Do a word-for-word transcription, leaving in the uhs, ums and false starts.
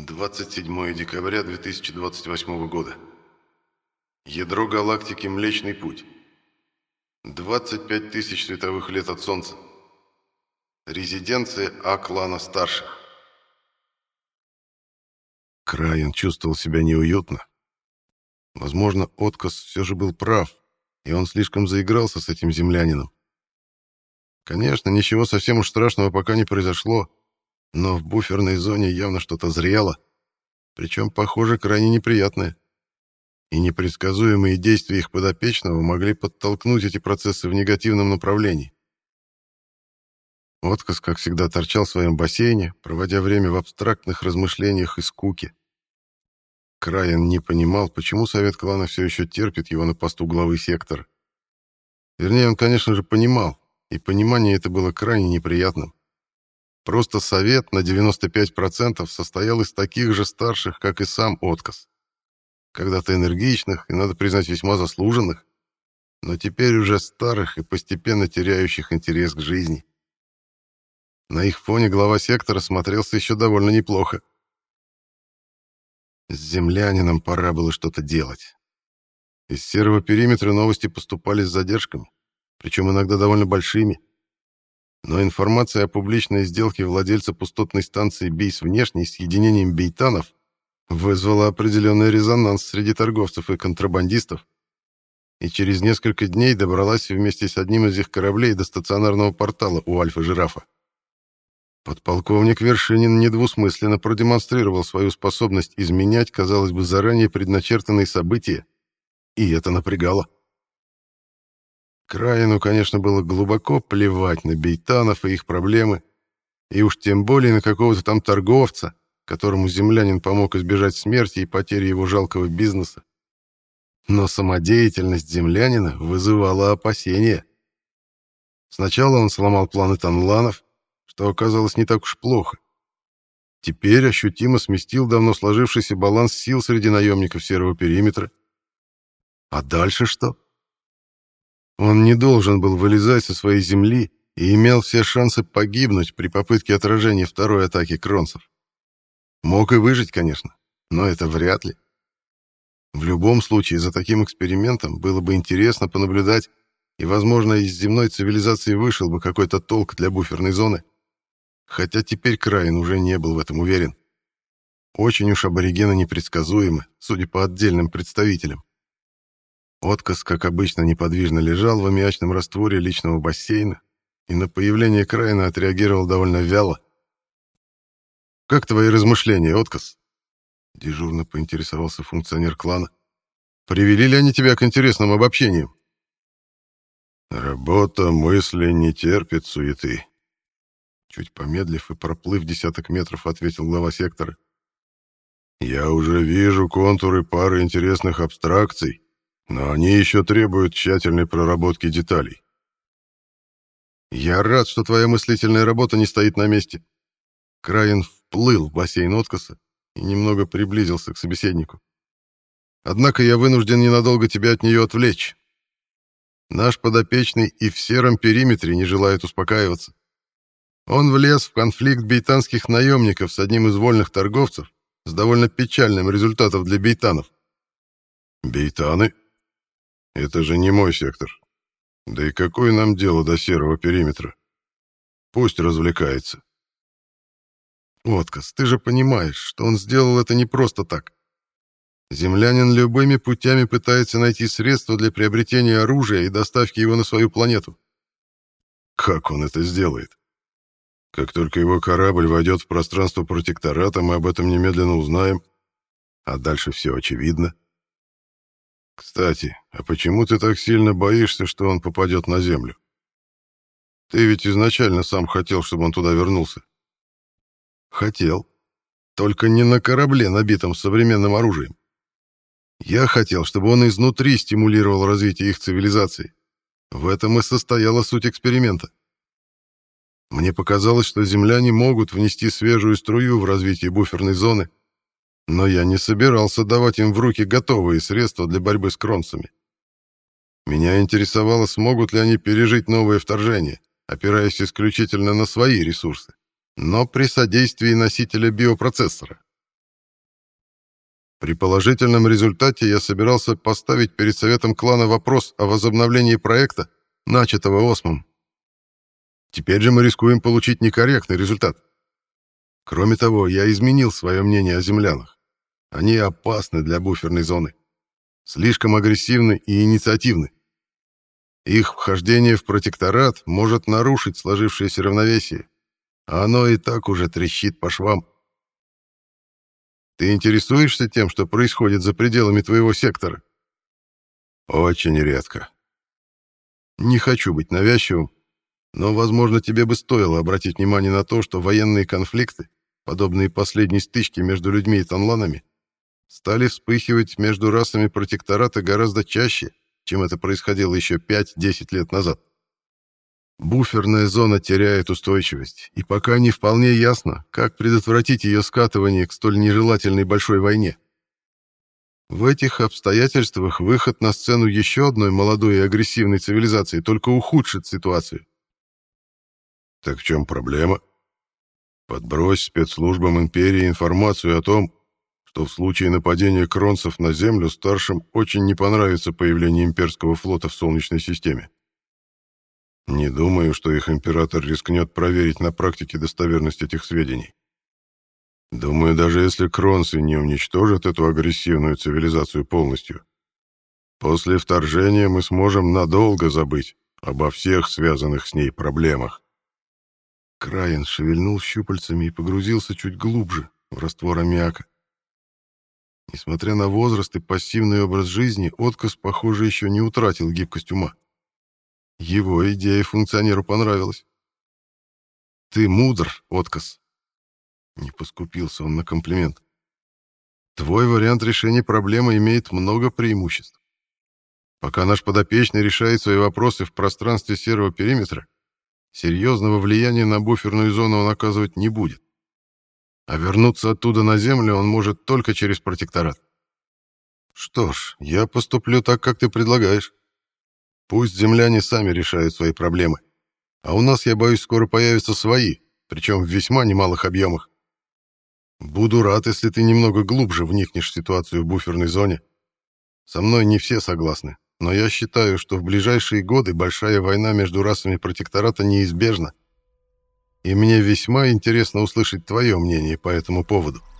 двадцать седьмое декабря две тысячи двадцать восьмого года. Ядро галактики Млечный Путь. двадцать пять тысяч световых лет от Солнца. Резиденция А-клана старших. Крайен чувствовал себя неуютно. Возможно, Откос все же был прав, и он слишком заигрался с этим землянином. Конечно, ничего совсем уж страшного пока не произошло, но в буферной зоне явно что-то зрело, причем, похоже, крайне неприятное. И непредсказуемые действия их подопечного могли подтолкнуть эти процессы в негативном направлении. Откос, как всегда, торчал в своем бассейне, проводя время в абстрактных размышлениях и скуке. Крайен не понимал, почему Совет клана все еще терпит его на посту главы сектора. Вернее, он, конечно же, понимал, и понимание это было крайне неприятным. Просто Совет на девяносто пять процентов состоял из таких же старших, как и сам Откос. Когда-то энергичных и, надо признать, весьма заслуженных, но теперь уже старых и постепенно теряющих интерес к жизни. На их фоне глава сектора смотрелся еще довольно неплохо. С землянином пора было что-то делать. Из серого периметра новости поступали с задержками, причем иногда довольно большими. Но информация о публичной сделке владельца пустотной станции Бейс внешней с единением бейтанов вызвала определенный резонанс среди торговцев и контрабандистов, и через несколько дней добралась вместе с одним из их кораблей до стационарного портала у Альфа-Жирафа. Подполковник Вершинин недвусмысленно продемонстрировал свою способность изменять, казалось бы, заранее предначертанные события, и это напрягало. Краину, конечно, было глубоко плевать на бейтанов и их проблемы, и уж тем более на какого-то там торговца, которому землянин помог избежать смерти и потери его жалкого бизнеса. Но самодеятельность землянина вызывала опасения. Сначала он сломал планы танланов, что оказалось не так уж плохо. Теперь ощутимо сместил давно сложившийся баланс сил среди наемников серого периметра. А дальше что? Он не должен был вылезать со своей земли и имел все шансы погибнуть при попытке отражения второй атаки кронцев. Мог и выжить, конечно, но это вряд ли. В любом случае, за таким экспериментом было бы интересно понаблюдать, и, возможно, из земной цивилизации вышел бы какой-то толк для буферной зоны. Хотя теперь Краин уже не был в этом уверен. Очень уж аборигены непредсказуемы, судя по отдельным представителям. Откос, как обычно, неподвижно лежал в аммиачном растворе личного бассейна и на появление Краина отреагировал довольно вяло. «Как твои размышления, Откос?» — дежурно поинтересовался функционер клана. «Привели ли они тебя к интересным обобщениям?» «Работа мысли не терпит суеты», — чуть помедлив и проплыв десяток метров, ответил глава сектора. «Я уже вижу контуры пары интересных абстракций, но они еще требуют тщательной проработки деталей». «Я рад, что твоя мыслительная работа не стоит на месте». Краен вплыл в бассейн Откоса и немного приблизился к собеседнику. «Однако я вынужден ненадолго тебя от нее отвлечь. Наш подопечный и в сером периметре не желает успокаиваться. Он влез в конфликт бейтанских наемников с одним из вольных торговцев с довольно печальным результатом для бейтанов». «Бейтаны? Это же не мой сектор. Да и какое нам дело до серого периметра? Пусть развлекается». «Откос, ты же понимаешь, что он сделал это не просто так. Землянин любыми путями пытается найти средства для приобретения оружия и доставки его на свою планету». «Как он это сделает? Как только его корабль войдет в пространство протектората, мы об этом немедленно узнаем. А дальше все очевидно. Кстати, а почему ты так сильно боишься, что он попадет на Землю? Ты ведь изначально сам хотел, чтобы он туда вернулся». «Хотел. Только не на корабле, набитом современным оружием. Я хотел, чтобы он изнутри стимулировал развитие их цивилизации. В этом и состояла суть эксперимента. Мне показалось, что земляне могут внести свежую струю в развитие буферной зоны, но я не собирался давать им в руки готовые средства для борьбы с кронцами. Меня интересовало, смогут ли они пережить новое вторжение, опираясь исключительно на свои ресурсы, но при содействии носителя биопроцессора. При положительном результате я собирался поставить перед советом клана вопрос о возобновлении проекта, начатого Осмом. Теперь же мы рискуем получить некорректный результат. Кроме того, я изменил свое мнение о землянах. Они опасны для буферной зоны. Слишком агрессивны и инициативны. Их вхождение в протекторат может нарушить сложившееся равновесие, а оно и так уже трещит по швам. Ты интересуешься тем, что происходит за пределами твоего сектора? Очень редко. Не хочу быть навязчивым, но, возможно, тебе бы стоило обратить внимание на то, что военные конфликты, подобные последней стычке между людьми и танланами, стали вспыхивать между расами протектората гораздо чаще, чем это происходило еще пять-десять лет назад. Буферная зона теряет устойчивость, и пока не вполне ясно, как предотвратить ее скатывание к столь нежелательной большой войне. В этих обстоятельствах выход на сцену еще одной молодой и агрессивной цивилизации только ухудшит ситуацию. Так в чем проблема? Подбрось спецслужбам империи информацию о том, что в случае нападения кронцев на Землю старшим очень не понравится появление имперского флота в Солнечной системе. Не думаю, что их император рискнет проверить на практике достоверность этих сведений. Думаю, даже если кронцы не уничтожат эту агрессивную цивилизацию полностью, после вторжения мы сможем надолго забыть обо всех связанных с ней проблемах. Краен шевельнул щупальцами и погрузился чуть глубже в раствор аммиака. Несмотря на возраст и пассивный образ жизни, Откос, похоже, еще не утратил гибкость ума. Его идея функционеру понравилась. «Ты мудр, Откос», — не поскупился он на комплимент. «Твой вариант решения проблемы имеет много преимуществ. Пока наш подопечный решает свои вопросы в пространстве серого периметра, серьезного влияния на буферную зону он оказывать не будет. А вернуться оттуда на Землю он может только через протекторат. Что ж, я поступлю так, как ты предлагаешь. Пусть земляне сами решают свои проблемы. А у нас, я боюсь, скоро появятся свои, причем в весьма немалых объемах. Буду рад, если ты немного глубже вникнешь в ситуацию в буферной зоне. Со мной не все согласны, но я считаю, что в ближайшие годы большая война между расами протектората неизбежна. И мне весьма интересно услышать твое мнение по этому поводу.